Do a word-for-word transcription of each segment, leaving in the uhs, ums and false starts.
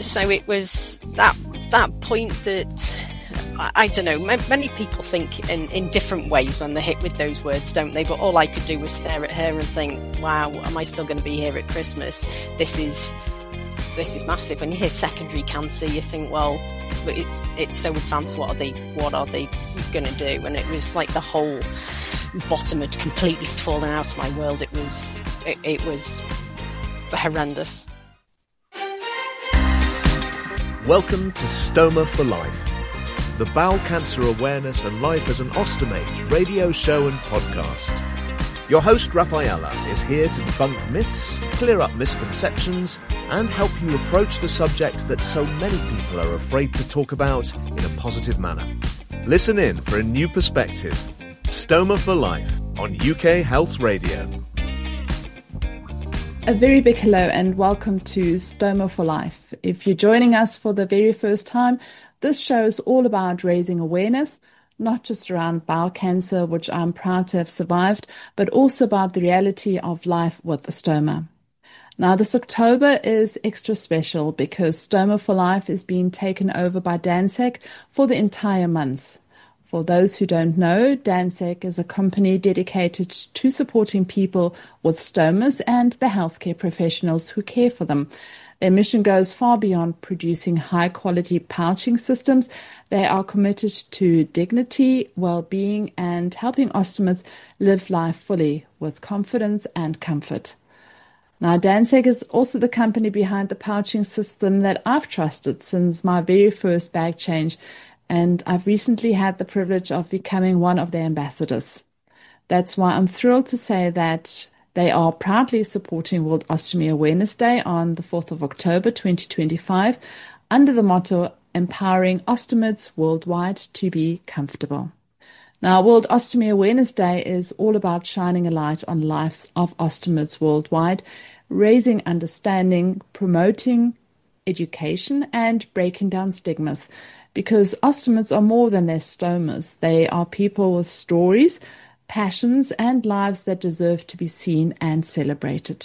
So it was that that point that, I, I don't know, m- many people think in, in different ways when they're hit with those words, don't they? But all I could do was stare at her and think, wow, am I still going to be here at Christmas? This is this is massive. When you hear secondary cancer, you think, well, it's it's so advanced, what are they what are they going to do? And it was like the whole bottom had completely fallen out of my world. It was it, it was horrendous. Welcome to Stoma for Life, the bowel cancer awareness and life as an ostomate radio show and podcast. Your host Rafaela is here to debunk myths, clear up misconceptions, and help you approach the subject that so many people are afraid to talk about in a positive manner. Listen in for a new perspective. Stoma for Life on U K Health Radio. A very big hello and welcome to Stoma for Life. If you're joining us for the very first time, this show is all about raising awareness, not just around bowel cancer, which I'm proud to have survived, but also about the reality of life with a stoma. Now, this October is extra special because Stoma for Life is being taken over by Dansec for the entire month. For those who don't know, Dansec is a company dedicated to supporting people with stomas and the healthcare professionals who care for them. Their mission goes far beyond producing high-quality pouching systems. They are committed to dignity, well-being, and helping ostomates live life fully with confidence and comfort. Now, Dansec is also the company behind the pouching system that I've trusted since my very first bag change, and I've recently had the privilege of becoming one of their ambassadors. That's why I'm thrilled to say that they are proudly supporting World Ostomy Awareness Day on the fourth of October twenty twenty-five under the motto, Empowering Ostomates Worldwide to be Comfortable. Now, World Ostomy Awareness Day is all about shining a light on lives of ostomates worldwide, raising understanding, promoting education, and breaking down stigmas. Because ostomates are more than their stomas. They are people with stories, passions, and lives that deserve to be seen and celebrated.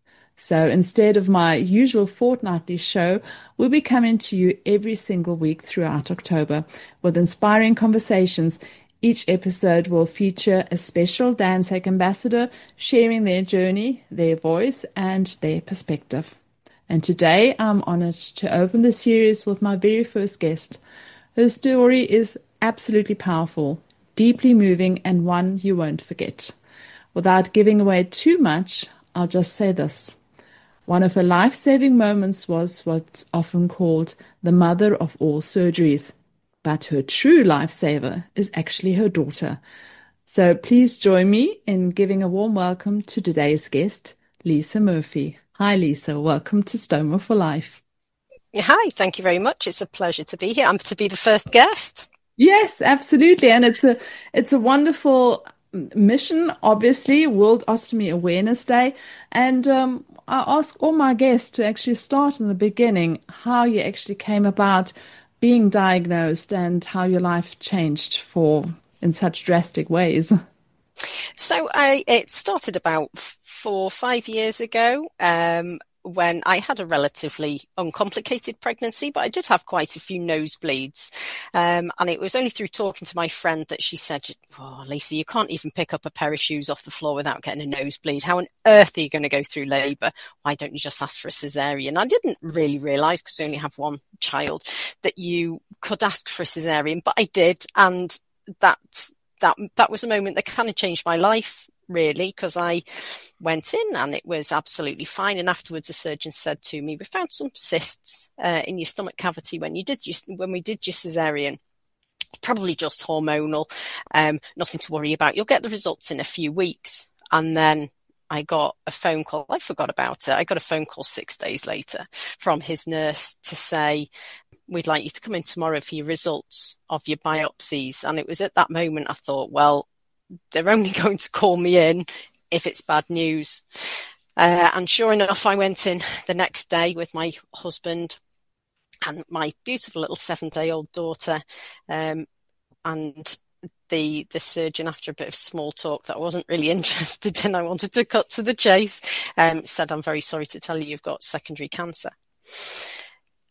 So instead of my usual fortnightly show, we'll be coming to you every single week throughout October with inspiring conversations. Each episode will feature a special Dansec ambassador sharing their journey, their voice, and their perspective. And today I'm honored to open the series with my very first guest. Her story is absolutely powerful, deeply moving, and one you won't forget. Without giving away too much, I'll just say this. One of her life-saving moments was what's often called the mother of all surgeries. But her true lifesaver is actually her daughter. So please join me in giving a warm welcome to today's guest, Lisa Murphy. Hi, Lisa. Welcome to Stoma for Life. Hi, thank you very much. It's a pleasure to be here. I'm to be the first guest. Yes, absolutely. And it's a it's a wonderful mission, obviously, World Ostomy Awareness Day. And um, I ask all my guests to actually start in the beginning, how you actually came about being diagnosed and how your life changed for in such drastic ways. So I it started about four, five years ago um, when I had a relatively uncomplicated pregnancy, but I did have quite a few nosebleeds. Um, and it was only through talking to my friend that she said, oh, Lisa, you can't even pick up a pair of shoes off the floor without getting a nosebleed. How on earth are you going to go through labour? Why don't you just ask for a cesarean? I didn't really realise, because I only have one child, that you could ask for a cesarean, but I did. And that's That that was a moment that kind of changed my life, really, because I went in and it was absolutely fine. And afterwards, the surgeon said to me, "We found some cysts uh, in your stomach cavity when you did your, when we did your cesarean. Probably just hormonal. Um, nothing to worry about. You'll get the results in a few weeks." And then I got a phone call. I forgot about it. I got a phone call six days later from his nurse to say, "We'd like you to come in tomorrow for your results of your biopsies." And it was at that moment I thought, well, they're only going to call me in if it's bad news. Uh, and sure enough, I went in the next day with my husband and my beautiful little seven-day-old daughter. Um, and the the surgeon, after a bit of small talk that I wasn't really interested in, I wanted to cut to the chase, um, said, "I'm very sorry to tell you you've got secondary cancer."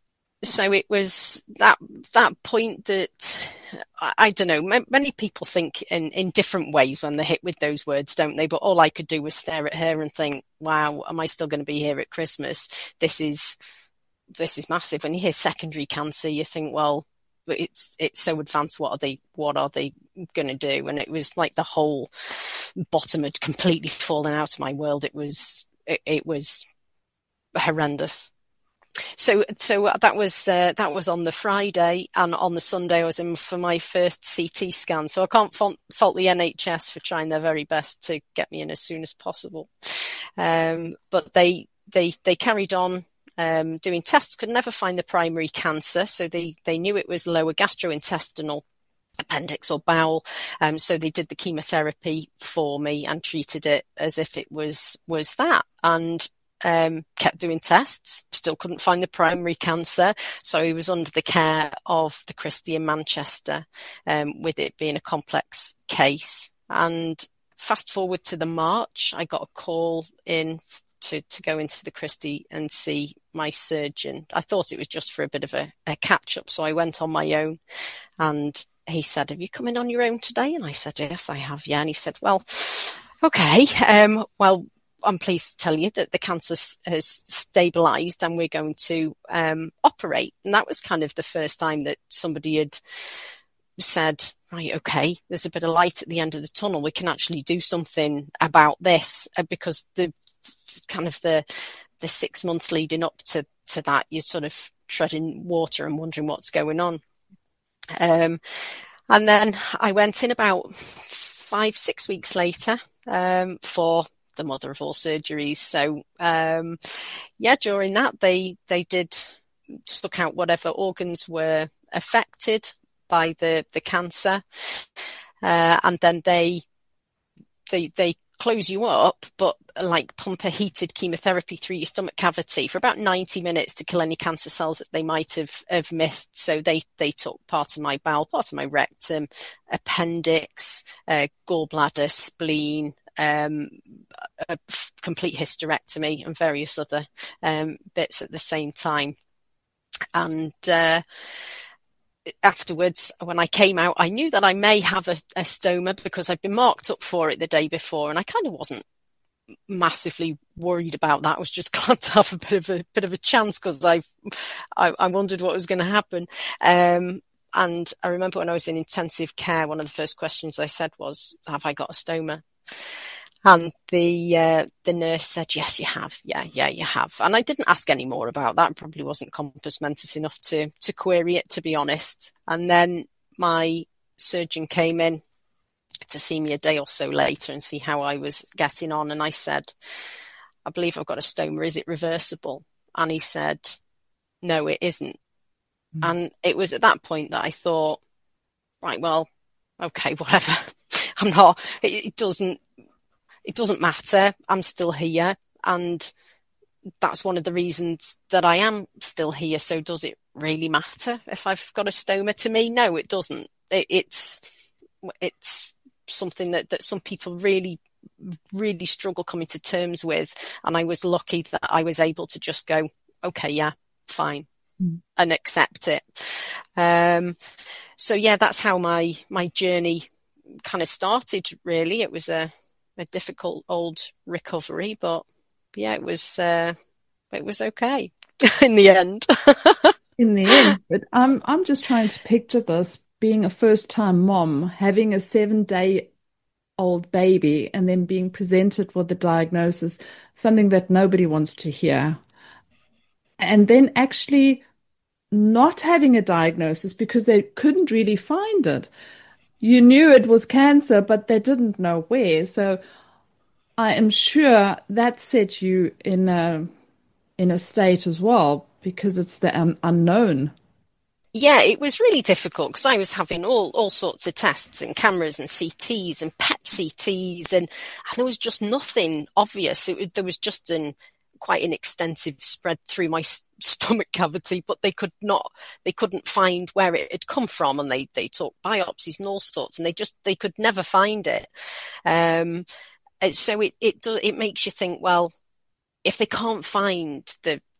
so it was that that point that I, I don't know. M- many people think in, in different ways when they're hit with those words, don't they? But all I could do was stare at her and think, "Wow, am I still going to be here at Christmas? This is this is massive." When you hear secondary cancer, you think, "Well, it's it's so advanced. What are they? What are they going to do?" And it was like the whole bottom had completely fallen out of my world. It was it, it was horrendous. So, so that was uh, that was on the Friday, and on the Sunday I was in for my first C T scan. So I can't fault, fault the N H S for trying their very best to get me in as soon as possible. Um, but they they they carried on um, doing tests. Could never find the primary cancer, so they they knew it was lower gastrointestinal, appendix or bowel. Um, so they did the chemotherapy for me and treated it as if it was was that. And Um, kept doing tests, still couldn't find the primary cancer. So he was under the care of the Christie in Manchester, um, with it being a complex case. And fast forward to the March, I got a call in to, to go into the Christie and see my surgeon. I thought it was just for a bit of a, a catch up. So I went on my own, and he said, "Have you come in on your own today?" And I said, "Yes, I have." Yeah. And he said, "Well, okay. Um, well, I'm pleased to tell you that the cancer has stabilized and we're going to um, operate." And that was kind of the first time that somebody had said, "Right, okay, there's a bit of light at the end of the tunnel. We can actually do something about this," uh, because the kind of the the six months leading up to, to that, you're sort of treading water and wondering what's going on. Um, and then I went in about five, six weeks later um, for the mother of all surgeries. So, um, yeah, during that, they, they did took out whatever organs were affected by the, the cancer. Uh, and then they, they, they close you up, but like pump a heated chemotherapy through your stomach cavity for about ninety minutes to kill any cancer cells that they might have, have missed. So they, they took part of my bowel, part of my rectum, appendix, uh, gallbladder, spleen, um, a complete hysterectomy and various other um, bits at the same time. And uh, afterwards, when I came out, I knew that I may have a, a stoma because I'd been marked up for it the day before, and I kind of wasn't massively worried about that. I was just glad to have a bit of a bit of a chance because I, I I wondered what was going to happen. Um, and I remember when I was in intensive care, one of the first questions I said was, "Have I got a stoma?" And the uh, the nurse said, "Yes, you have. Yeah, yeah, you have." And I didn't ask any more about that. Probably wasn't compos mentis enough to to query it, to be honest. And then my surgeon came in to see me a day or so later and see how I was getting on. And I said, "I believe I've got a stoma. Is it reversible?" And he said, "No, it isn't." Mm. And it was at that point that I thought, right, well, okay, whatever. I'm not, it, it doesn't, It doesn't matter. I'm still here. And that's one of the reasons that I am still here. So does it really matter if I've got a stoma to me? No, it doesn't. It, it's, it's something that, that some people really, really struggle coming to terms with. And I was lucky that I was able to just go, okay, yeah, fine, mm. and accept it. Um, so yeah, that's how my, my journey kind of started, really. It was a, a difficult old recovery, but yeah, it was uh, it was okay in the end. In the end, but I'm I'm just trying to picture this being a first-time mom, having a seven-day-old baby, and then being presented with the diagnosis, something that nobody wants to hear, and then actually not having a diagnosis because they couldn't really find it. You knew it was cancer, but they didn't know where. So I am sure that set you in a in a state as well, because it's the un- unknown. Yeah, it was really difficult because I was having all, all sorts of tests and cameras and C Ts and P E T C Ts, and, and there was just nothing obvious. It was, there was just an quite an extensive spread through my st- stomach cavity, but they could not, they couldn't find where it had come from, and they they took biopsies and all sorts, and they just they could never find it. Um, so it it do, it makes you think, well, if they can't find the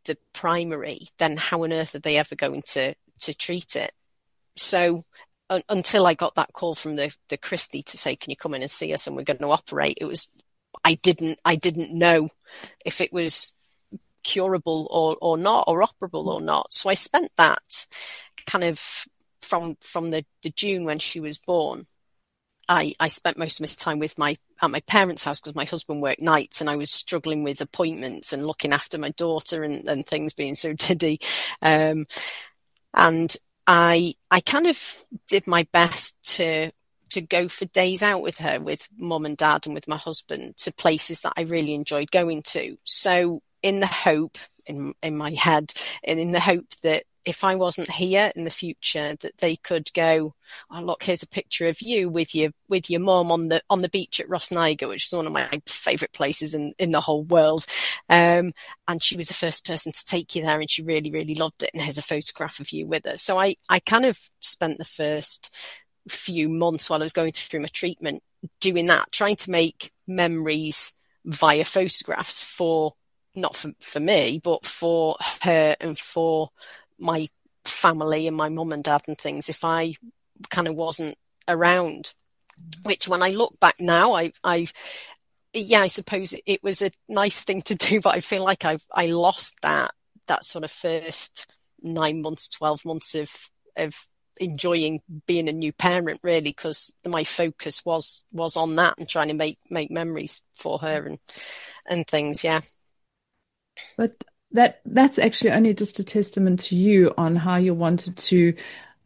the primary, then how on earth are they ever going to to treat it? So un- until I got that call from the the Christie to say, can you come in and see us and we're going to operate, it was I didn't I didn't know if it was curable or or not, or operable or not. So I spent that kind of from from the, the June when she was born. I, I spent most of my time with my at my parents' house because my husband worked nights and I was struggling with appointments and looking after my daughter and, and things being so tiddy. Um, and I I kind of did my best to to go for days out with her, with mum and dad and with my husband, to places that I really enjoyed going to. So in the hope, in in my head, and in the hope that if I wasn't here in the future, that they could go, oh, look, here's a picture of you with your with your mum on the on the beach at Rossniger, which is one of my favourite places in, in the whole world. Um, and she was the first person to take you there, and she really, really loved it. And here's a photograph of you with her. So I, I kind of spent the first few months while I was going through my treatment doing that, trying to make memories via photographs for, not for, for me, but for her and for my family and my mum and dad and things if I kind of wasn't around, which when I look back now, I, I've, yeah, I suppose it, it was a nice thing to do, but I feel like I've, I lost that, that sort of first nine months, twelve months of, of enjoying being a new parent, really, because my focus was, was on that and trying to make, make memories for her and, and things. Yeah. But that that's actually only just a testament to you on how you wanted to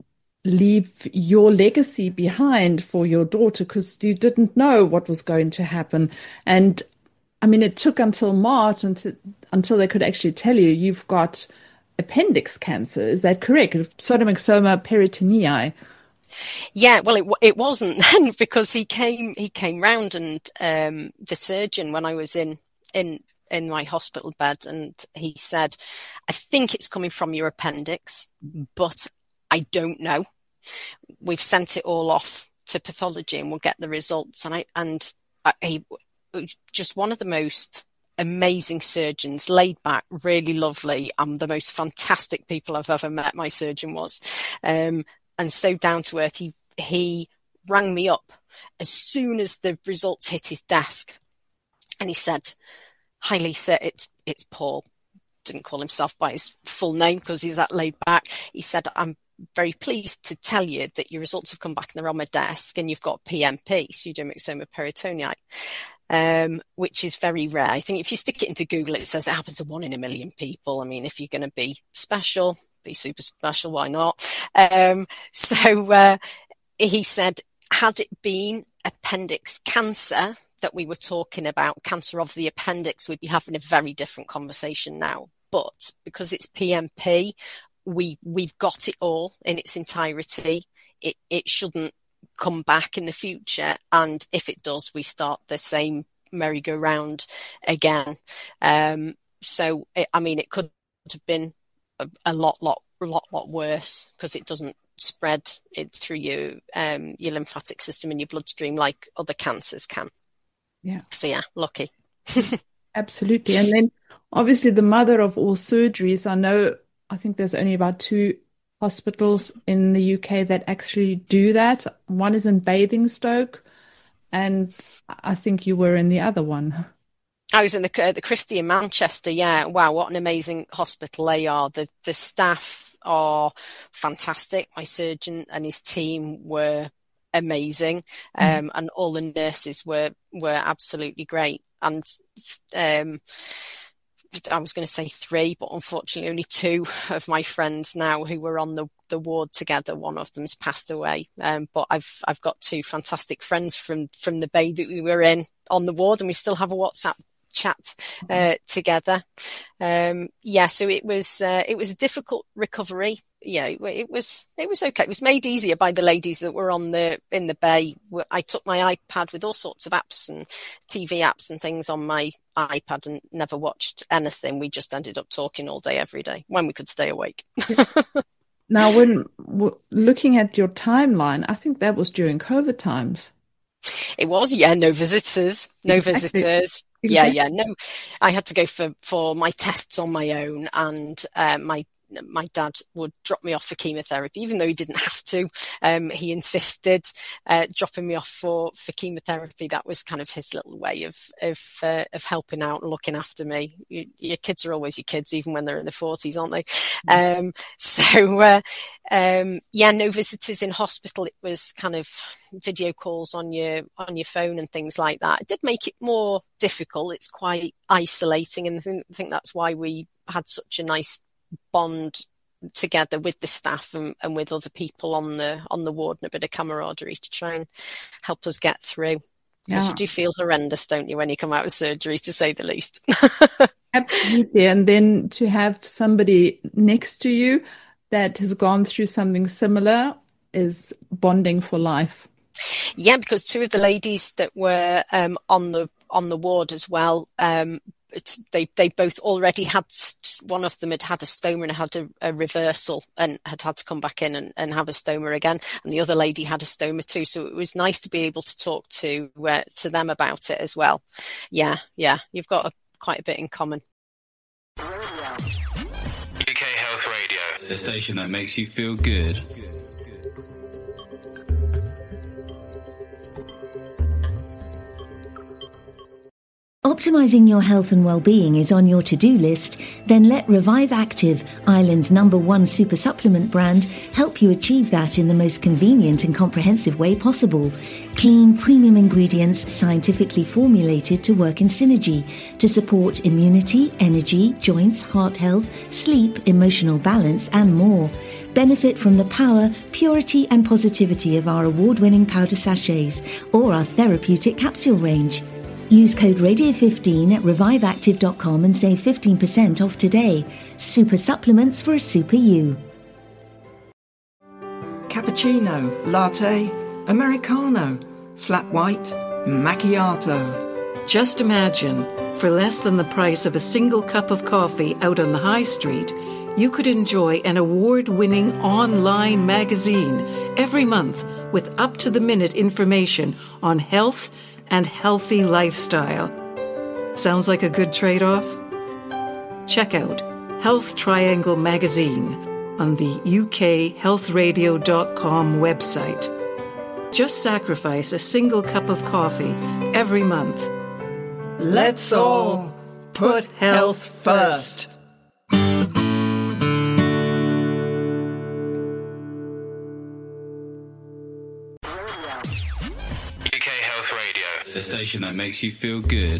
leave your legacy behind for your daughter, because you didn't know what was going to happen. And I mean, it took until March until, until they could actually tell you you've got appendix cancer. Is that correct? Pseudomyxoma peritonei. Yeah, well, it it wasn't then, because he came he came round and um, the surgeon, when I was in in in my hospital bed, and he said, I think it's coming from your appendix, but I don't know. We've sent it all off to pathology and we'll get the results. And I, and I, he, just one of the most amazing surgeons, laid back, really lovely, and the most fantastic people I've ever met, my surgeon was. Um, and so down to earth, he, he rang me up as soon as the results hit his desk. And he said, hi, Lisa, it's, it's Paul. Didn't call himself by his full name because he's that laid back. He said, I'm very pleased to tell you that your results have come back and they're on my desk and you've got P M P, pseudomyxoma peritonei, um, which is very rare. I think if you stick it into Google, it says it happens to one in a million people. I mean, if you're going to be special, be super special, why not? Um, so uh, he said, had it been appendix cancer that we were talking about, cancer of the appendix, we'd be having a very different conversation now. But because it's P M P, we, we've got it all in its entirety. It, it shouldn't come back in the future. And if it does, we start the same merry-go-round again. Um, so, it, I mean, it could have been a, a lot, lot, lot, lot worse, because it doesn't spread it through your, um, your lymphatic system and your bloodstream like other cancers can. Yeah. So yeah, lucky. Absolutely. And then obviously the mother of all surgeries, I know, I think there's only about two hospitals in the U K that actually do that. One is in Basingstoke, and I think you were in the other one. I was in the uh, the Christie in Manchester. Yeah. Wow. What an amazing hospital they are. The, the staff are fantastic. My surgeon and his team were amazing. Um, mm. And all the nurses were, were absolutely great. And, um, I was going to say three, but unfortunately only two of my friends now who were on the, the ward together. One of them's passed away. Um, but I've, I've got two fantastic friends from, from the bay that we were in on the ward, and we still have a WhatsApp chat uh, together. Um, yeah, so it was uh, it was a difficult recovery. Yeah, it, it was it was okay. It was made easier by the ladies that were on the in the bay. I took my iPad with all sorts of apps and T V apps and things on my iPad and never watched anything. We just ended up talking all day, every day, when we could stay awake. Now, when w- looking at your timeline, I think that was during COVID times. It was, yeah, no visitors, no Exactly. visitors. Exactly. Yeah, yeah, no. I had to go for, for my tests on my own, and uh, my my dad would drop me off for chemotherapy, even though he didn't have to. Um, he insisted uh, dropping me off for, for chemotherapy. That was kind of his little way of of uh, of helping out and looking after me. You, your kids are always your kids, even when they're in their forties, aren't they? Mm. Um, so uh, um, yeah, no visitors in hospital. It was kind of video calls on your on your phone and things like that. It did make it more difficult. It's quite isolating, and I think, I think that's why we had such a nice bond together with the staff and, and with other people on the on the ward, and a bit of camaraderie to try and help us get through. Because yeah. you do feel horrendous, don't you, when you come out of surgery, to say the least. Absolutely. And then to have somebody next to you that has gone through something similar is bonding for life. Yeah, because two of the ladies that were um, on the on the ward as well, um, It's, they they both already had, one of them had had a stoma and had a, a reversal and had had to come back in and, and have a stoma again, and the other lady had a stoma too, so it was nice to be able to talk to uh, to them about it as well. Yeah, yeah, you've got a, quite a bit in common. U K Health Radio, the station that makes you feel good. Optimizing your health and well-being is on your to-do list? Then let Revive Active, Ireland's number one super supplement brand, help you achieve that in the most convenient and comprehensive way possible. Clean, premium ingredients scientifically formulated to work in synergy to support immunity, energy, joints, heart health, sleep, emotional balance, and more. Benefit from the power, purity, and positivity of our award-winning powder sachets or our therapeutic capsule range. Use code radio fifteen at revive active dot com and save fifteen percent off today. Super supplements for a super you. Cappuccino, latte, Americano, flat white, macchiato. Just imagine, for less than the price of a single cup of coffee out on the high street, you could enjoy an award-winning online magazine every month with up-to-the-minute information on health and healthy lifestyle. Sounds like a good trade-off? Check out Health Triangle magazine on the U K health radio dot com website. Just sacrifice a single cup of coffee every month. Let's all put health first. The station that makes you feel good.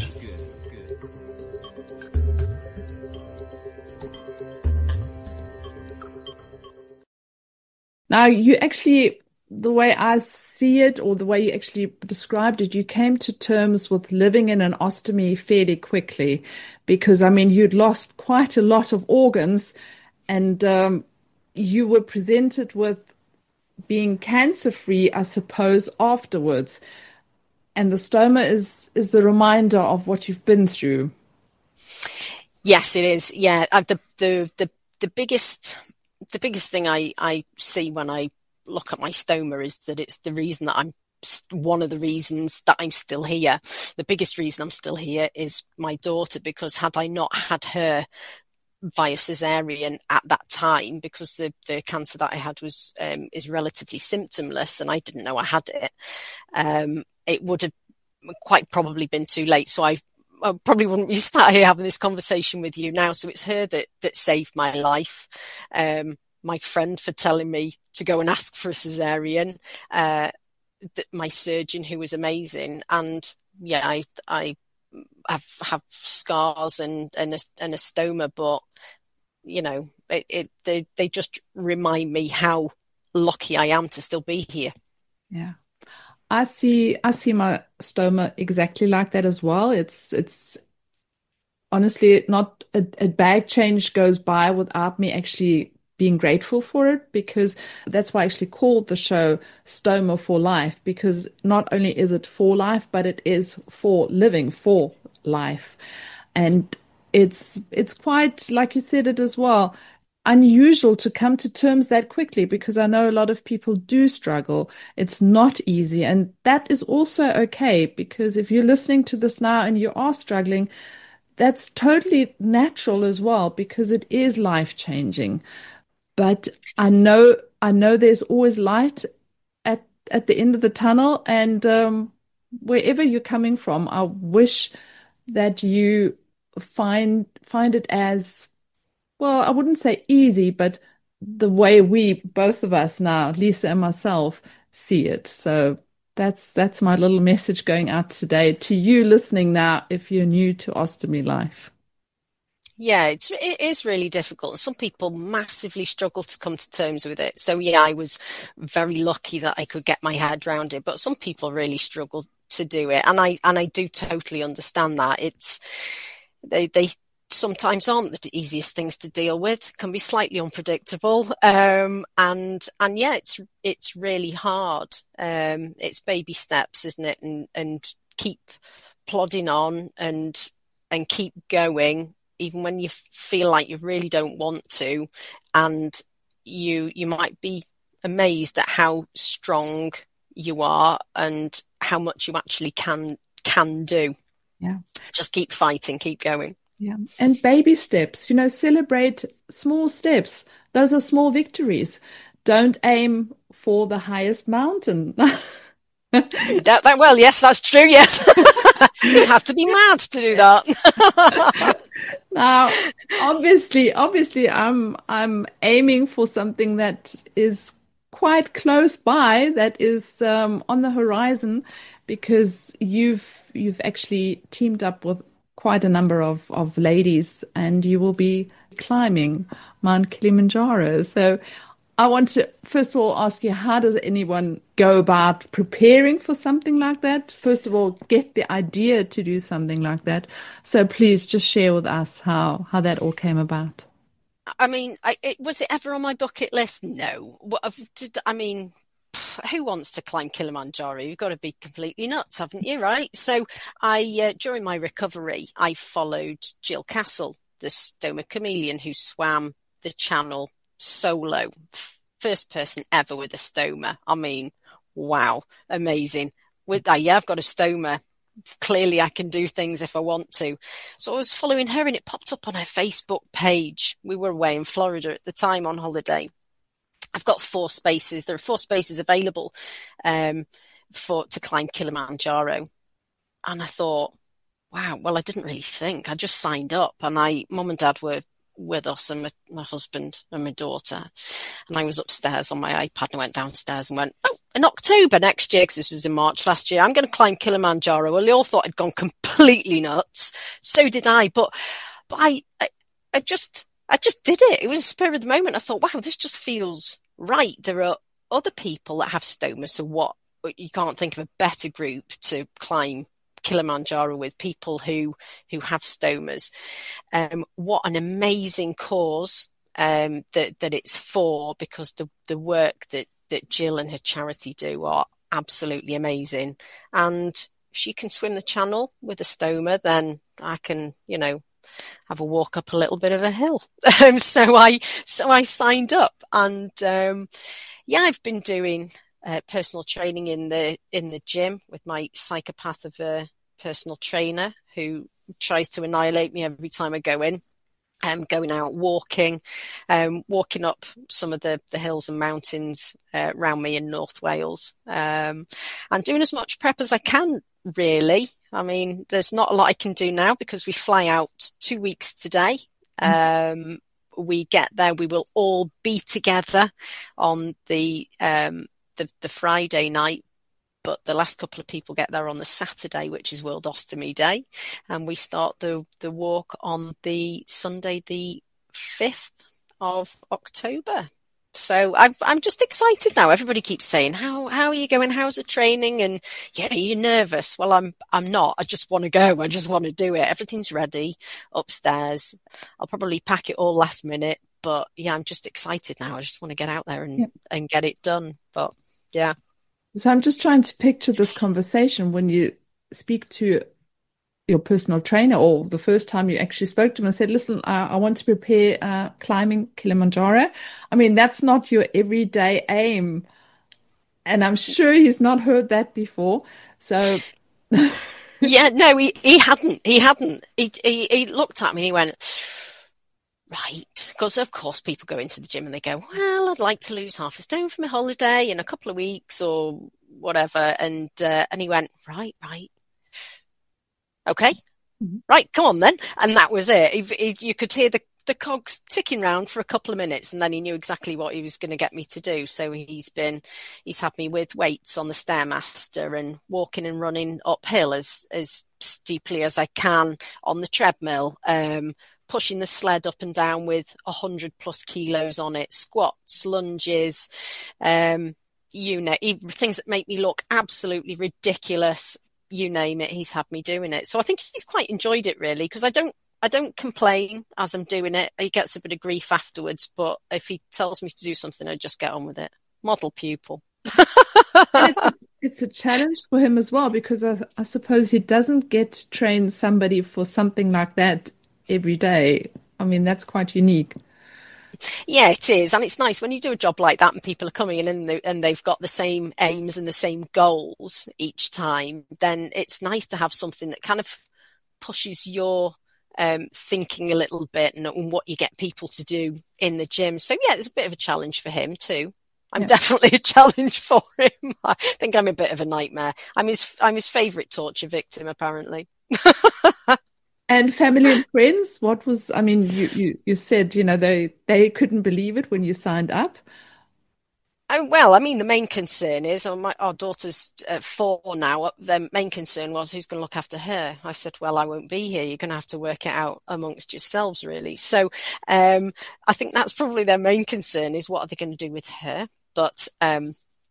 Now, you actually, the way I see it, or the way you actually described it, you came to terms with living in an ostomy fairly quickly, because, I mean, you'd lost quite a lot of organs, and um, you were presented with being cancer-free, I suppose, afterwards. And the stoma is is the reminder of what you've been through. Yes, it is. Yeah, uh, the the the the biggest the biggest thing I I see when I look at my stoma is that it's the reason that I'm one of the reasons that I'm still here. The biggest reason I'm still here is my daughter, because had I not had her via cesarean at that time, because the the cancer that I had was um, is relatively symptomless, and I didn't know I had it. Um, it would have quite probably been too late. So I, I probably wouldn't be sat here having this conversation with you now. So it's her that, that saved my life. Um, my friend for telling me to go and ask for a cesarean, uh, th- my surgeon, who was amazing. And yeah, I, I have, have scars and, and a, and a stoma, but you know, it, it, they, they just remind me how lucky I am to still be here. Yeah. I see I see my stoma exactly like that as well. It's it's honestly not a, a bad change goes by without me actually being grateful for it, because that's why I actually called the show Stoma for Life, because not only is it for life, but it is for living for life. And it's it's quite, like you said it as well, unusual to come to terms that quickly, because I know a lot of people do struggle. It's not easy. And that is also okay, because if you're listening to this now and you are struggling, that's totally natural as well, because it is life-changing. But I know, I know there's always light at, at the end of the tunnel. And um, wherever you're coming from, I wish that you find find it as, well, I wouldn't say easy, but the way we, both of us now, Lisa and myself, see it. So that's that's my little message going out today to you listening now, if you're new to ostomy life. Yeah, it's, it is really difficult. Some people massively struggle to come to terms with it. So yeah, I was very lucky that I could get my head around it, but some people really struggle to do it. And I, and I do totally understand that. It's, they, they sometimes aren't the easiest things to deal with, can be slightly unpredictable. Um, and, and yeah, it's, it's really hard. Um, it's baby steps, isn't it? And, and keep plodding on and, and keep going, even when you feel like you really don't want to. And you, you might be amazed at how strong you are and how much you actually can, can do. Yeah. Just keep fighting, keep going. Yeah. And baby steps, you know, celebrate small steps. Those are small victories. Don't aim for the highest mountain. You doubt that? Well, yes, that's true. Yes. You have to be mad to do that. Now, obviously, obviously I'm, I'm aiming for something that is quite close by, that is um, on the horizon, because you've, you've actually teamed up with quite a number of, of ladies, and you will be climbing Mount Kilimanjaro. So I want to first of all ask you, how does anyone go about preparing for something like that? First of all, get the idea to do something like that. So please just share with us how, how that all came about. I mean, I, it, was it ever on my bucket list? No. What, did, I mean, who wants to climb Kilimanjaro? You've got to be completely nuts, haven't you? Right. So I, uh, during my recovery, I followed Jill Castle, the stoma chameleon who swam the channel solo, first person ever with a stoma. I mean, wow, amazing. With uh, yeah, I've got a stoma. Clearly I can do things if I want to. So I was following her and it popped up on her Facebook page. We were away in Florida at the time on holiday. I've got four spaces. There are four spaces available um, for to climb Kilimanjaro. And I thought, wow, well, I didn't really think. I just signed up, and I, mum and dad were with us, and my, my husband and my daughter. And I was upstairs on my iPad, and I went downstairs and went, oh, in October next year, because this was in March last year, I'm going to climb Kilimanjaro. Well, they all thought I'd gone completely nuts. So did I. But, but I, I, I just, I just did it. It was a spur of the moment. I thought, wow, this just feels right. There are other people that have stoma. So what, you can't think of a better group to climb Kilimanjaro with, people who who have stomas. Um, what an amazing cause um, that that it's for, because the the work that that Jill and her charity do are absolutely amazing. And if she can swim the channel with a stoma, then I can, you know, have a walk up a little bit of a hill. Um, so I so I signed up, and um, yeah, I've been doing uh, personal training in the in the gym with my psychopath of a personal trainer who tries to annihilate me every time I go in. Um, going out walking, um, walking up some of the, the hills and mountains uh, around me in North Wales, um, and doing as much prep as I can, really. I mean, there's not a lot I can do now because we fly out two weeks today. Mm-hmm. Um, we get there, we will all be together on the, um, the, the Friday night. But the last couple of people get there on the Saturday, which is World Ostomy Day. And we start the, the walk on the Sunday, the fifth of October. So I've, I'm just excited now. Everybody keeps saying, how, how are you going? How's the training? And, you know, you're nervous. Well, I'm, I'm not. I just want to go. I just want to do it. Everything's ready upstairs. I'll probably pack it all last minute. But yeah, I'm just excited now. I just want to get out there and, yep. and get it done. But yeah. So I'm just trying to picture this conversation when you speak to your personal trainer, or the first time you actually spoke to him and said, listen, uh, I want to prepare uh, climbing Kilimanjaro. I mean, that's not your everyday aim. And I'm sure he's not heard that before. So yeah, no, he, he hadn't. He hadn't. He, he he looked at me and he went, right. Because, of course, people go into the gym and they go, well, I'd like to lose half a stone for my holiday in a couple of weeks or whatever. And uh, and he went, right, right. Okay, mm-hmm. Right, come on then. And that was it. He, he, you could hear the, the cogs ticking round for a couple of minutes, and then he knew exactly what he was going to get me to do. So he's been, he's had me with weights on the Stairmaster and walking and running uphill as, as steeply as I can on the treadmill, um, pushing the sled up and down with a hundred plus kilos on it, squats, lunges, um, you know, things that make me look absolutely ridiculous. You name it, he's had me doing it. So I think he's quite enjoyed it, really, because I don't I don't complain as I'm doing it. He gets a bit of grief afterwards, but if he tells me to do something, I just get on with it. Model pupil. it's, it's a challenge for him as well, because I, I suppose he doesn't get to train somebody for something like that every day. I mean, that's quite unique. Yeah, it is. And it's nice when you do a job like that and people are coming in and, they, and they've got the same aims and the same goals each time, then it's nice to have something that kind of pushes your um, thinking a little bit and, and what you get people to do in the gym. So, yeah, it's a bit of a challenge for him too. I'm yeah. definitely a challenge for him. I think I'm a bit of a nightmare. I'm his, I'm his favourite torture victim, apparently. And family and friends, what was, I mean, you, you, you said, you know, they, they couldn't believe it when you signed up. Oh, well, I mean, the main concern is, oh, my, our daughter's uh, four now, the main concern was who's going to look after her. I said, well, I won't be here. You're going to have to work it out amongst yourselves, really. So um, I think that's probably their main concern is what are they going to do with her? But um,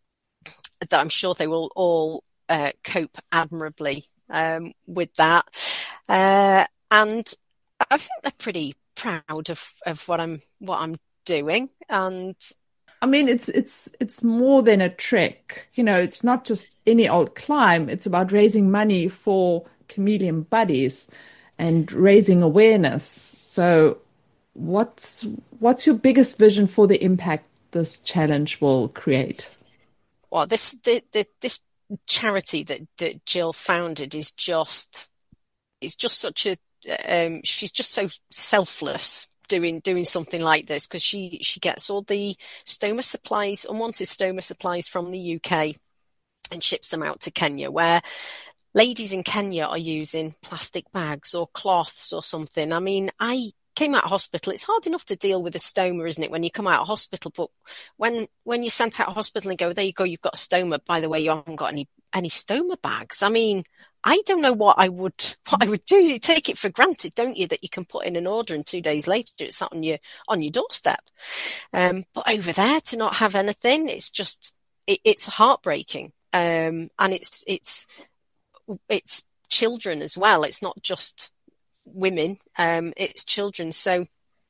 that I'm sure they will all uh, cope admirably um, with that. Uh, and I think they're pretty proud of, of what I'm what I'm doing. And I mean, it's it's it's more than a trek. You know, it's not just any old climb. It's about raising money for Chameleon Buddies and raising awareness. So, what's what's your biggest vision for the impact this challenge will create? Well, this the, the, this charity that, that Jill founded is just is just such a um, she's just so selfless doing doing something like this, because she she gets all the stoma supplies, unwanted stoma supplies from the U K and ships them out to Kenya, where ladies in Kenya are using plastic bags or cloths or something. I mean, I came out of hospital. It's hard enough to deal with a stoma, isn't it, when you come out of hospital? But when when you're sent out of hospital and go, there you go, you've got a stoma. By the way, you haven't got any any stoma bags. I mean, I don't know what I would what I would do. You take it for granted, don't you, that you can put in an order and two days later it's on your on your doorstep. Um, but over there, to not have anything, it's just it, it's heartbreaking. Um, and it's it's it's children as well. It's not just women, um, it's children. So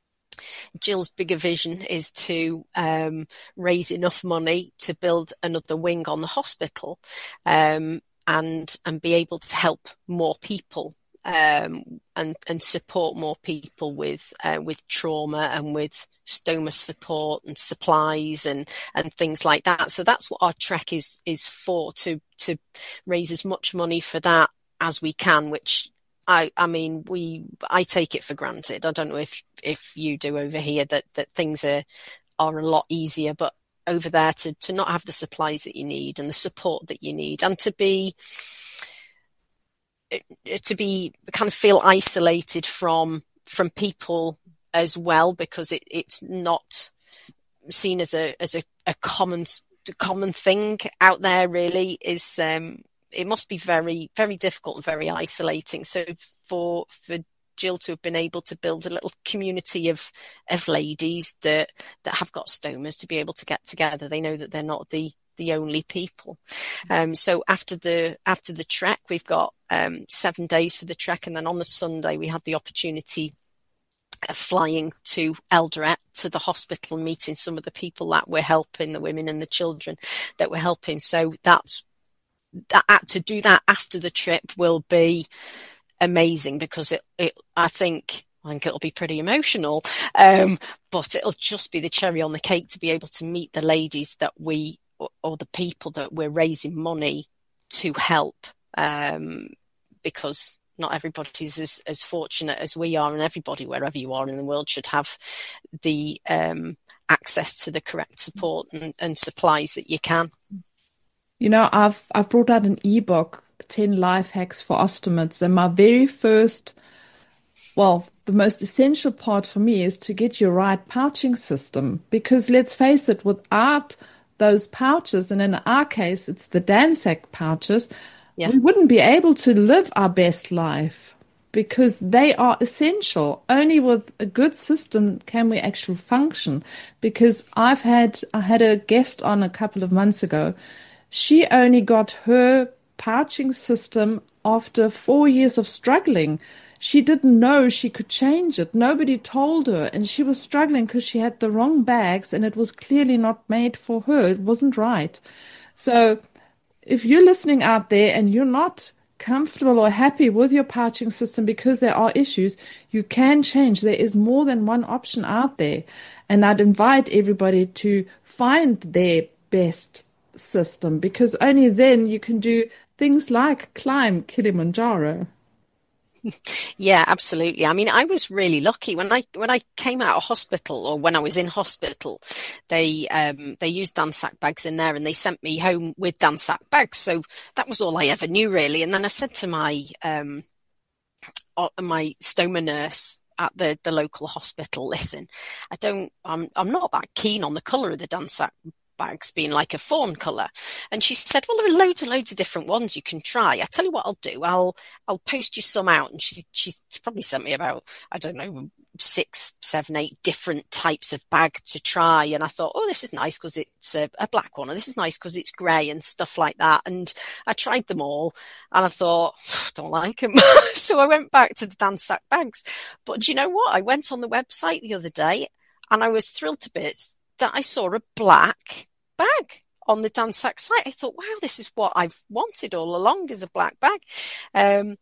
Jill's bigger vision is to um, raise enough money to build another wing on the hospital, um, and and be able to help more people, um, and and support more people with uh, with trauma and with stoma support and supplies and and things like that. So that's what our trek is is for, to to raise as much money for that as we can, which I, I mean, we, I take it for granted. I don't know if, if you do over here, that, that things are, are a lot easier, but over there to, to not have the supplies that you need and the support that you need, and to be, to be kind of feel isolated from, from people as well, because it, it's not seen as a, as a, a common, common thing out there, really, is, um, it must be very, very difficult and very isolating. So for for Jill to have been able to build a little community of of ladies that that have got stomas, to be able to get together, they know that they're not the the only people. Um, so after the after the trek, we've got um, seven days for the trek, and then on the Sunday we had the opportunity of flying to Eldoret, to the hospital, meeting some of the people that we're helping, the women and the children that we're helping. So that's That, to do that after the trip will be amazing because it, it I think I think it'll be pretty emotional, um, but it'll just be the cherry on the cake to be able to meet the ladies that we or, or the people that we're raising money to help, um, because not everybody's as, as fortunate as we are, and everybody, wherever you are in the world, should have the um, access to the correct support and, and supplies that you can. You know, I've I've brought out an ebook, ten Life Hacks for Ostomates, and my very first, well, the most essential part for me is to get your right pouching system, because let's face it, without those pouches, and in our case, it's the Dansac pouches, yeah. we wouldn't be able to live our best life because they are essential. Only with a good system can we actually function. Because I've had, I had a guest on a couple of months ago. She only got her pouching system after four years of struggling. She didn't know she could change it. Nobody told her, and she was struggling because she had the wrong bags and it was clearly not made for her. It wasn't right. So if you're listening out there and you're not comfortable or happy with your pouching system because there are issues, you can change. There is more than one option out there. And I'd invite everybody to find their best system, because only then you can do things like climb Kilimanjaro. Yeah, absolutely. I mean, I was really lucky when I when I came out of hospital, or when I was in hospital, they um they used Dansac bags in there, and they sent me home with Dansac bags. So that was all I ever knew, really. And then I said to my um my stoma nurse at the the local hospital, listen, I don't I'm I'm not that keen on the colour of the Dansac bags being like a fawn colour. And she said, well, there are loads and loads of different ones you can try. I tell you what I'll do, I'll I'll post you some out. And she she's probably sent me about, I don't know, six, seven, eight different types of bag to try. And I thought, oh, this is nice because it's a, a black one, or this is nice because it's grey, and stuff like that. And I tried them all, and I thought, I don't like them. So I went back to the Dansac bags. But do you know what? I went on the website the other day, and I was thrilled to bits that I saw a black bag on the Dansac site. I thought, wow, this is what I've wanted all along, is a black bag. Um,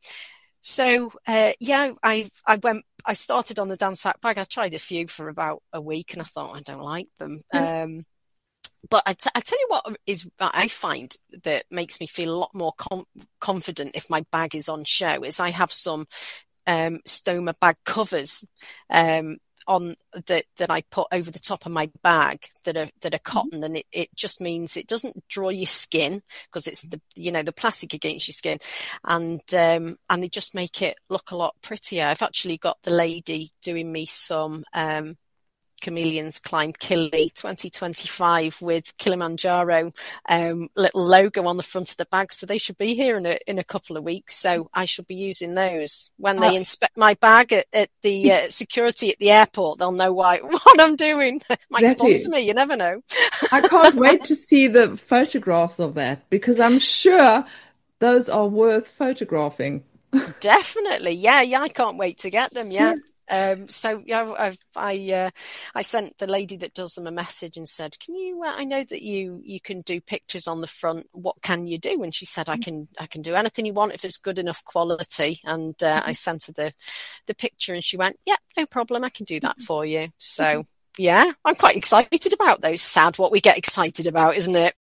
so, uh, yeah, I I went, I started on the Dansac bag. I tried a few for about a week, and I thought, I don't like them. Mm. Um, but I, t- I tell you what is I find that makes me feel a lot more com- confident if my bag is on show is I have some um, Stoma bag covers um on that that I put over the top of my bag that are that are cotton, mm-hmm. and it, it just means it doesn't draw your skin, because it's the you know the plastic against your skin, and um and they just make it look a lot prettier. I've actually got the lady doing me some um Chameleons Climb Kili twenty twenty-five with Kilimanjaro um, little logo on the front of the bag, so they should be here in a in a couple of weeks. So I should be using those when they uh, inspect my bag at, at the uh, security at the airport. They'll know why what I'm doing. Might exactly. sponsor me. You never know. I can't wait to see the photographs of that, because I'm sure those are worth photographing. Definitely, yeah, yeah. I can't wait to get them. Yeah. yeah. Um, so yeah, I've, I uh, I sent the lady that does them a message and said, "Can you? Uh, I know that you you can do pictures on the front. What can you do?" And she said, "I can I can do anything you want if it's good enough quality." And uh, mm-hmm. I sent her the the picture, and she went, "Yeah, no problem. I can do that for you." So mm-hmm. yeah, I'm quite excited about those. Sad what we get excited about, isn't it?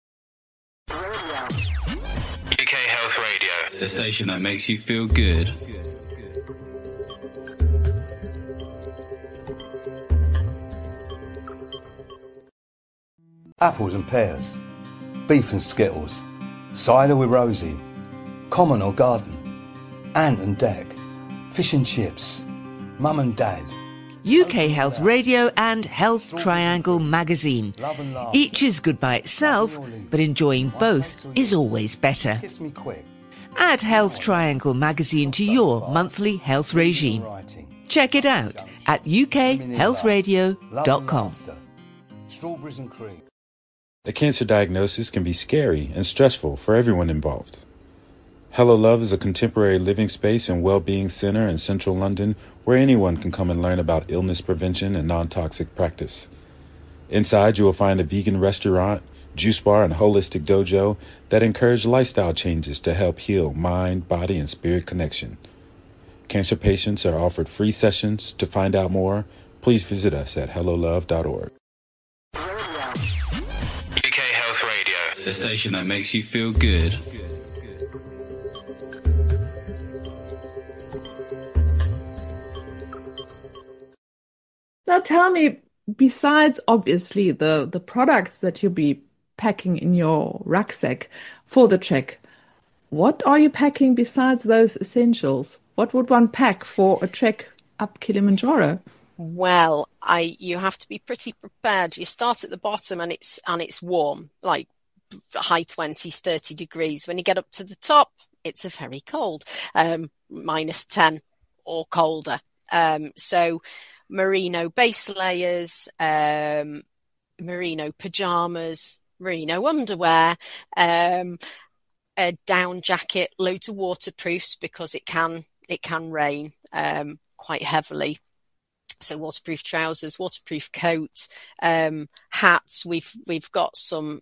U K Health Radio, the station that makes you feel good. Apples and pears, beef and skittles, cider with Rosie, common or garden, ant and deck, fish and chips, mum and dad. U K Health Radio and Health Triangle magazine. Each is good by itself, but enjoying both is always better. Add Health Triangle magazine to your monthly health regime. Check it out at u k health radio dot com. Strawberries and cream. A cancer diagnosis can be scary and stressful for everyone involved. Hello Love is a contemporary living space and well-being center in central London where anyone can come and learn about illness prevention and non-toxic practice. Inside, you will find a vegan restaurant, juice bar, and holistic dojo that encourage lifestyle changes to help heal mind, body, and spirit connection. Cancer patients are offered free sessions. To find out more, please visit us at hello love dot org. U K Health Radio, the station that makes you feel good. Now tell me, besides obviously the, the products that you'll be packing in your rucksack for the trek, what are you packing besides those essentials? What would one pack for a trek up Kilimanjaro? Well, I you have to be pretty prepared. You start at the bottom and it's and it's warm, like high twenties, thirty degrees. When you get up to the top, it's a very cold, um, minus ten or colder. Um, so merino base layers, um, merino pajamas, merino underwear, um, a down jacket, loads of waterproofs because it can it can rain um, quite heavily. So waterproof trousers, waterproof coat, um, hats. We've we've got some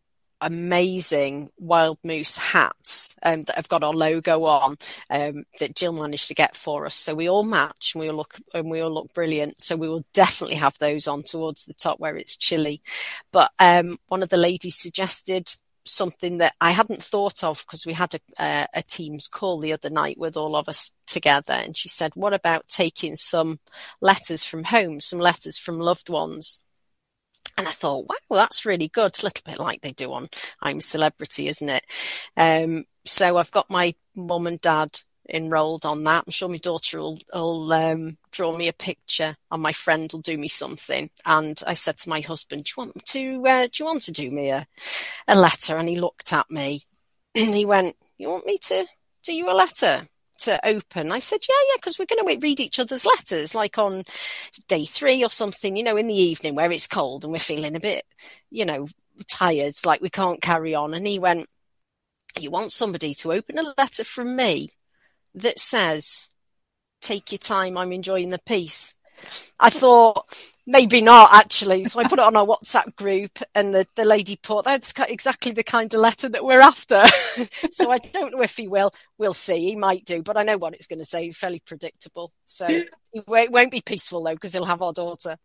amazing wild moose hats um, that have got our logo on um, that Jill managed to get for us. So we all match and we all look and we all look brilliant. So we will definitely have those on towards the top where it's chilly. But um, one of the ladies suggested something that I hadn't thought of because we had a, uh, a Teams call the other night with all of us together, and she said, what about taking some letters from home, some letters from loved ones? And I thought, wow, that's really good. It's a little bit like they do on I'm a Celebrity, isn't it? Um, so I've got my mum and dad enrolled on that. I'm sure my daughter will, will um, draw me a picture and my friend will do me something. And I said to my husband, do you want to, uh, do you want to do me a, a letter? And he looked at me and he went, you want me to do you a letter to open? I said, yeah, yeah, because we're going to read each other's letters, like on day three or something, you know, in the evening where it's cold and we're feeling a bit, you know, tired, like we can't carry on. And he went, you want somebody to open a letter from me that says, take your time, I'm enjoying the peace? I thought, maybe not, actually. So I put it on our WhatsApp group and the, the lady put, that's exactly the kind of letter that we're after. So I don't know if he will. We'll see. He might do, but I know what it's going to say. It's fairly predictable. So it won't be peaceful, though, because he'll have our daughter.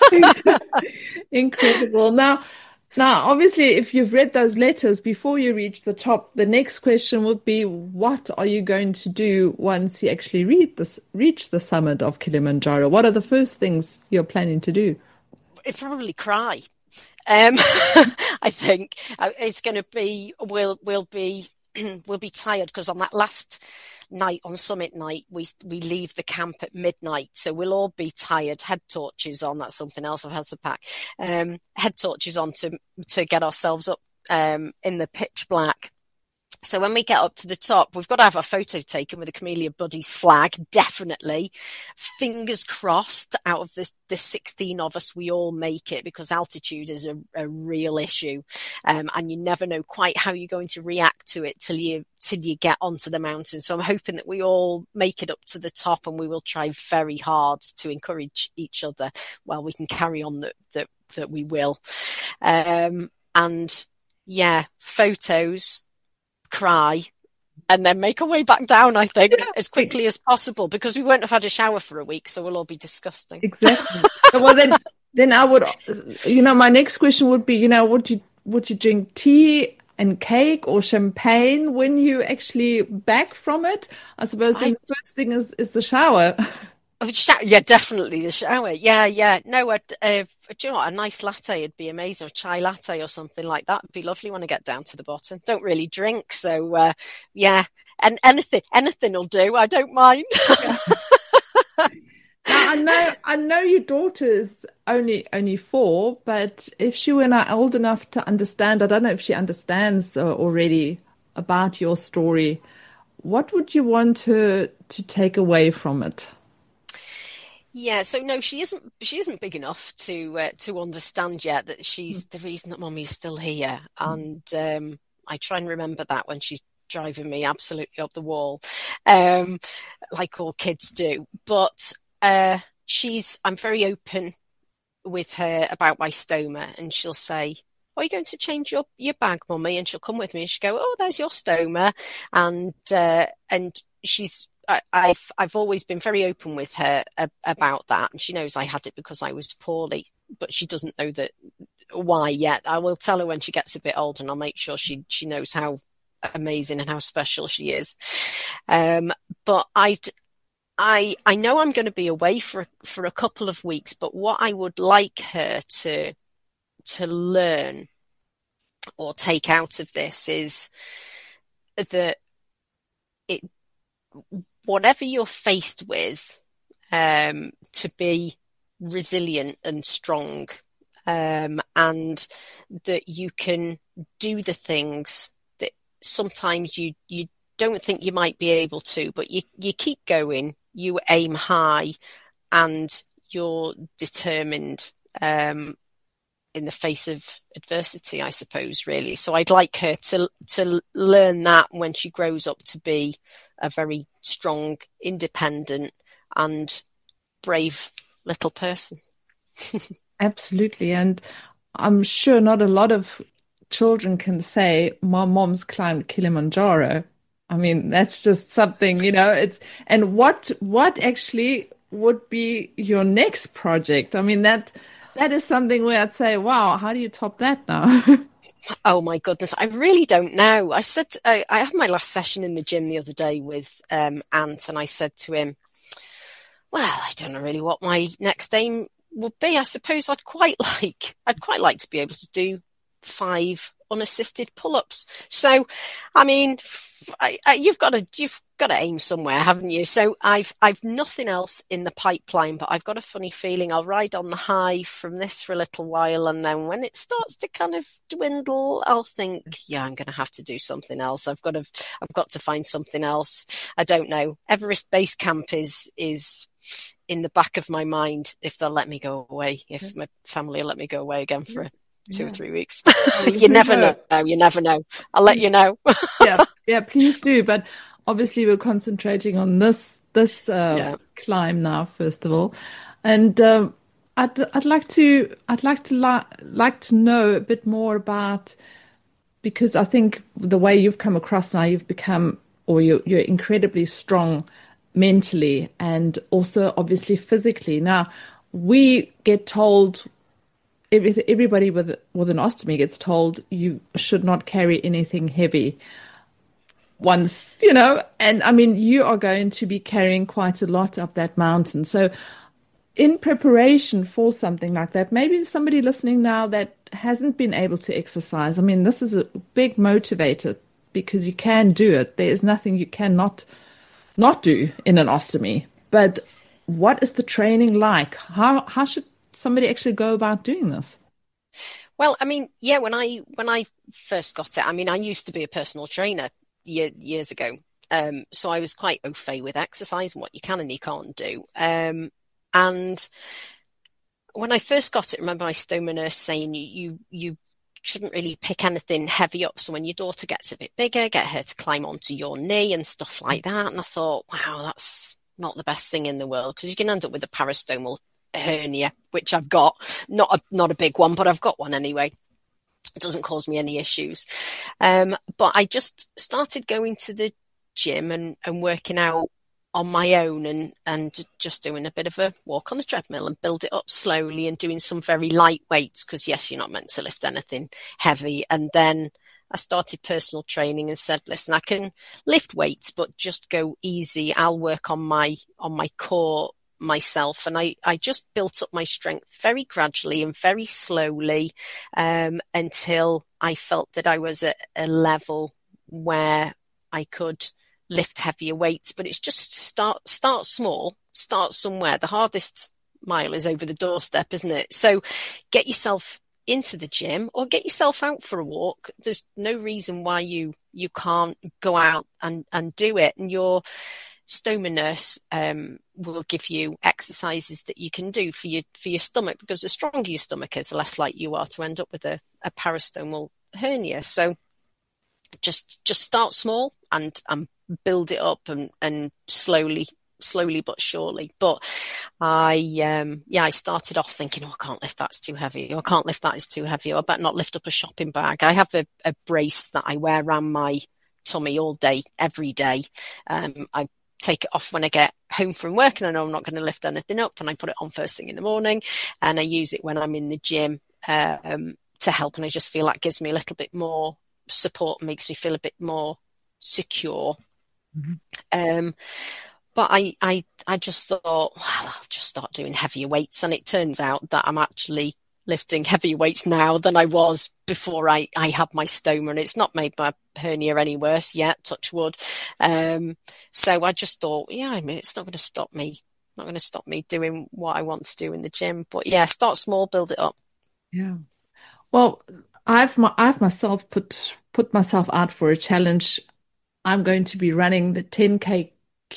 Incredible. Now, Now, obviously, if you've read those letters before you reach the top, the next question would be, what are you going to do once you actually read this, reach the summit of Kilimanjaro? What are the first things you're planning to do? I'd probably cry. Um, I think it's going to be, we'll, we'll be, we'll be tired because on that last night, on summit night, we we leave the camp at midnight, so we'll all be tired. Head torches on, that's something else I've had to pack. Um, head torches on to to get ourselves up um, in the pitch black. So when we get up to the top, we've got to have a photo taken with the Camellia Buddies flag, definitely. Fingers crossed, out of this, the sixteen of us, we all make it, because altitude is a, a real issue. Um, and you never know quite how you're going to react to it till you, till you get onto the mountain. So I'm hoping that we all make it up to the top, and we will try very hard to encourage each other while we can carry on that, that, that we will. Um, and yeah, photos, cry, and then make our way back down, I think, as quickly as possible, because we won't have had a shower for a week, so we'll all be disgusting. Exactly. Well, then, then I would, you know, my next question would be, you know, would you would you drink tea and cake or champagne when you actually back from it? I suppose I, the first thing is is the shower. Yeah, definitely the shower. Yeah, yeah. No, I'd, uh, do you know what? A nice latte would be amazing, or chai latte or something like that would be lovely when I get down to the bottom. Don't really drink, so uh, yeah. And anything, anything will do. I don't mind. Now, I know, I know your daughter's only only four, but if she were not old enough to understand, I don't know if she understands uh, already about your story. What would you want her to take away from it? Yeah, so no, she isn't. She isn't big enough to uh, to understand yet that she's the reason that Mummy's still here, and um, I try and remember that when she's driving me absolutely up the wall, um, like all kids do. But uh, she's. I'm very open with her about my stoma, and she'll say, "Are you going to change your your bag, Mummy?" And she'll come with me, and she'll go, "Oh, there's your stoma," and uh, and she's. I, I've I've always been very open with her uh, about that, and she knows I had it because I was poorly, but she doesn't know that why yet. I will tell her when she gets a bit older, and I'll make sure she she knows how amazing and how special she is. Um, but I I I know I'm going to be away for for a couple of weeks, but what I would like her to to learn or take out of this is that it, whatever you're faced with, um, to be resilient and strong, um, and that you can do the things that sometimes you, you don't think you might be able to, but you, you keep going, you aim high, and you're determined, um, in the face of adversity, I suppose, really. So I'd like her to to learn that when she grows up, to be a very strong, independent and brave little person. Absolutely. And I'm sure not a lot of children can say, my mom's climbed Kilimanjaro. I mean, that's just something, you know, it's, and what, what actually would be your next project? I mean, that, That is something where I'd say, wow, how do you top that now? Oh, my goodness. I really don't know. I said, I, I had my last session in the gym the other day with um, Ant, and I said to him, well, I don't know really what my next aim would be. I suppose I'd quite like, I'd quite like to be able to do five unassisted pull-ups. So, I mean, I, I, you've got to, you've got to aim somewhere, haven't you? So I've, I've nothing else in the pipeline, but I've got a funny feeling I'll ride on the high from this for a little while. And then when it starts to kind of dwindle, I'll think, yeah, I'm going to have to do something else. I've got to, I've got to find something else. I don't know. Everest Base Camp is, is in the back of my mind, if they'll let me go away, if yeah. my family will let me go away again for a two yeah. or three weeks. You never know. know. You never know. I'll let you know. yeah, yeah, please do. But obviously, we're concentrating on this this uh, yeah. climb now, first of all, and um, I'd I'd like to I'd like to li- like to know a bit more about, because I think the way you've come across now, you've become, or you're you're incredibly strong mentally and also obviously physically. Now, we get told. Everybody with with an ostomy gets told you should not carry anything heavy once, you know, and I mean, you are going to be carrying quite a lot up that mountain. So in preparation for something like that, maybe somebody listening now that hasn't been able to exercise, I mean, this is a big motivator because you can do it. There is nothing you cannot not do in an ostomy. But what is the training like? How how should somebody actually go about doing this? Well, I mean, yeah, when I when I first got it, I mean, I used to be a personal trainer year, years ago. Um, so I was quite au fait with exercise and what you can and you can't do. Um, and when I first got it, I remember my stoma nurse saying you, you, you shouldn't really pick anything heavy up. So when your daughter gets a bit bigger, get her to climb onto your knee and stuff like that. And I thought, wow, that's not the best thing in the world, because you can end up with a parastomal hernia, which I've got, not a not a big one, but I've got one anyway. It doesn't cause me any issues. Um, but I just started going to the gym and, and working out on my own, and, and just doing a bit of a walk on the treadmill and build it up slowly and doing some very light weights, because yes, you're not meant to lift anything heavy. And then I started personal training and said, listen, I can lift weights, but just go easy. I'll work on my on my core myself. And I, I just built up my strength very gradually and very slowly, um, until I felt that I was at a level where I could lift heavier weights. But it's just start, start small, start somewhere. The hardest mile is over the doorstep, isn't it? So get yourself into the gym or get yourself out for a walk. There's no reason why you, you can't go out and, and do it. And your stoma nurse um, will give you exercises that you can do for your for your stomach, because the stronger your stomach is, the less likely you are to end up with a, a parastomal hernia. So just just start small and and build it up and, and slowly slowly but surely. But I um yeah I started off thinking, oh, I can't lift, that's too heavy, or I can't lift, that is too heavy, or I better not lift up a shopping bag. I have a, a brace that I wear around my tummy all day, every day. um I take it off when I get home from work and I know I'm not going to lift anything up, and I put it on first thing in the morning, and I use it when I'm in the gym um, to help. And I just feel that gives me a little bit more support, makes me feel a bit more secure. Mm-hmm. Um, but I, I, I just thought, well, I'll just start doing heavier weights. And it turns out that I'm actually lifting heavier weights now than I was before I, I had my stoma, and it's not made my hernia any worse yet, touch wood. Um, so I just thought, yeah, I mean, it's not going to stop me, not going to stop me doing what I want to do in the gym. But yeah, start small, build it up. Yeah. Well, I've, my, I've myself put, put myself out for a challenge. I'm going to be running the ten K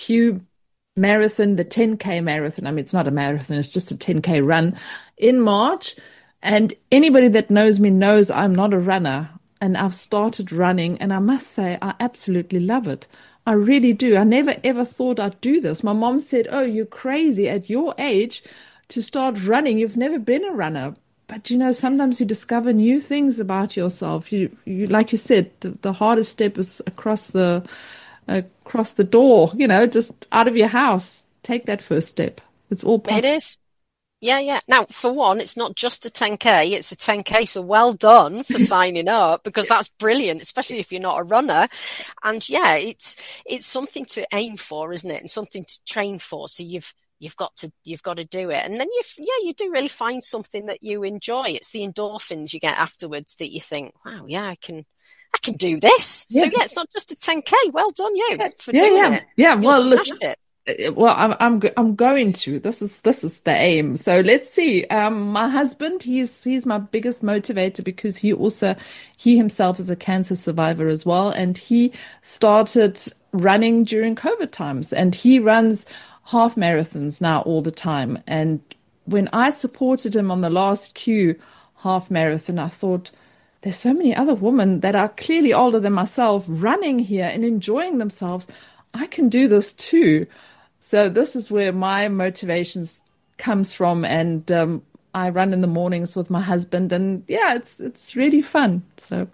Q marathon, the ten K marathon. I mean, it's not a marathon, it's just a ten K run in March. And anybody that knows me knows I'm not a runner, and I've started running, and I must say I absolutely love it. I really do. I never ever thought I'd do this. My mom said, oh, you're crazy at your age to start running. You've never been a runner. But, you know, sometimes you discover new things about yourself. You, you like you said, the, the hardest step is across the across the door, you know, just out of your house. Take that first step. It's all possible. It is. Yeah, yeah. Now, for one, it's not just a ten K, it's a ten K. So well done for signing up, because that's brilliant, especially if you're not a runner. And yeah, it's it's something to aim for, isn't it? And something to train for. So you've you've got to you've got to do it. And then you yeah, you do really find something that you enjoy. It's the endorphins you get afterwards that you think, wow, yeah, I can I can do this. Yeah. So yeah, it's not just a ten K. Well done you for yeah, doing yeah. it. Yeah, You'll well, look, it. Well, I'm I'm I'm going to. This is this is the aim. So let's see. Um, my husband, he's he's my biggest motivator, because he also he himself is a cancer survivor as well, and he started running during COVID times, and he runs half marathons now all the time. And when I supported him on the last Q half marathon, I thought, there's so many other women that are clearly older than myself running here and enjoying themselves. I can do this too. So this is where my motivations comes from, and um, I run in the mornings with my husband, and yeah, it's it's really fun. So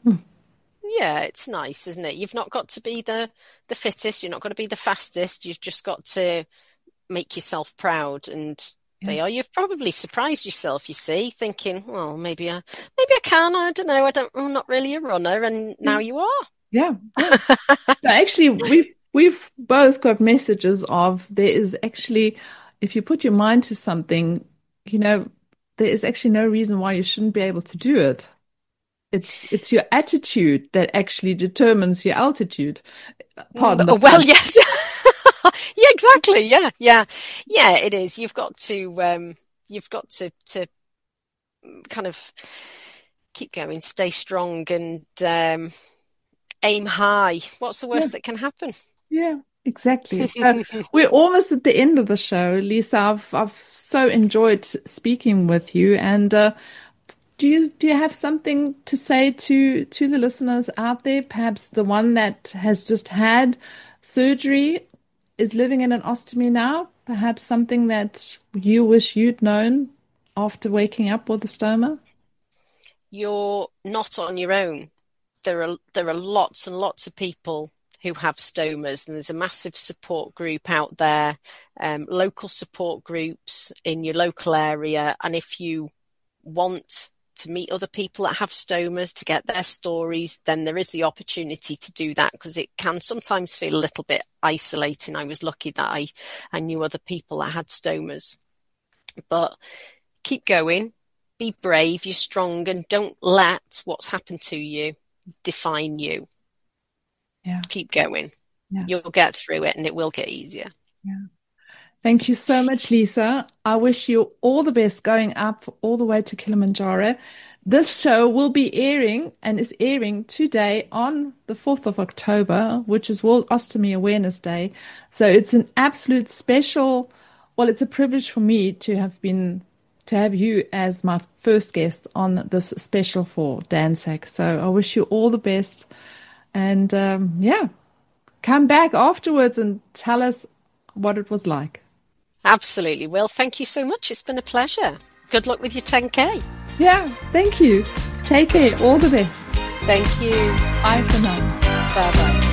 yeah, it's nice, isn't it? You've not got to be the the fittest, you're not got to be the fastest. You've just got to make yourself proud, and yeah. They are. You've probably surprised yourself, you see, thinking, well, maybe I maybe I can. I don't know. I don't. I'm not really a runner, and now you are. Yeah. yeah. So actually, we. We've both got messages of there is actually, if you put your mind to something, you know, there is actually no reason why you shouldn't be able to do it. It's it's your attitude that actually determines your altitude. Pardon mm, well, yes. Yeah, exactly. Yeah, yeah. Yeah, it is. You've got to, um, you've got to, to kind of keep going, stay strong, and um, aim high. What's the worst yeah. that can happen? Yeah, exactly. So we're almost at the end of the show, Lisa. I've I've so enjoyed speaking with you. And uh, do you do you have something to say to to the listeners out there? Perhaps the one that has just had surgery is living in an ostomy now. Perhaps something that you wish you'd known after waking up with a stoma. You're not on your own. There are there are lots and lots of people who have stomas, and there's a massive support group out there, um, local support groups in your local area. And if you want to meet other people that have stomas, to get their stories, then there is the opportunity to do that, because it can sometimes feel a little bit isolating. I was lucky that I, I knew other people that had stomas. But keep going, be brave, you're strong, and don't let what's happened to you define you. Yeah. Keep going. Yeah. You'll get through it, and it will get easier. Yeah. Thank you so much, Lisa. I wish you all the best going up all the way to Kilimanjaro. This show will be airing and is airing today on the fourth of October, which is World Ostomy Awareness Day. So it's an absolute special, well, it's a privilege for me to have been to have you as my first guest on this special for DANSAC. So I wish you all the best. And um, yeah, come back afterwards and tell us what it was like. Absolutely. Well, thank you so much. It's been a pleasure. Good luck with your ten K. Yeah, thank you. Take care. All the best. Thank you. Bye for now. Bye-bye.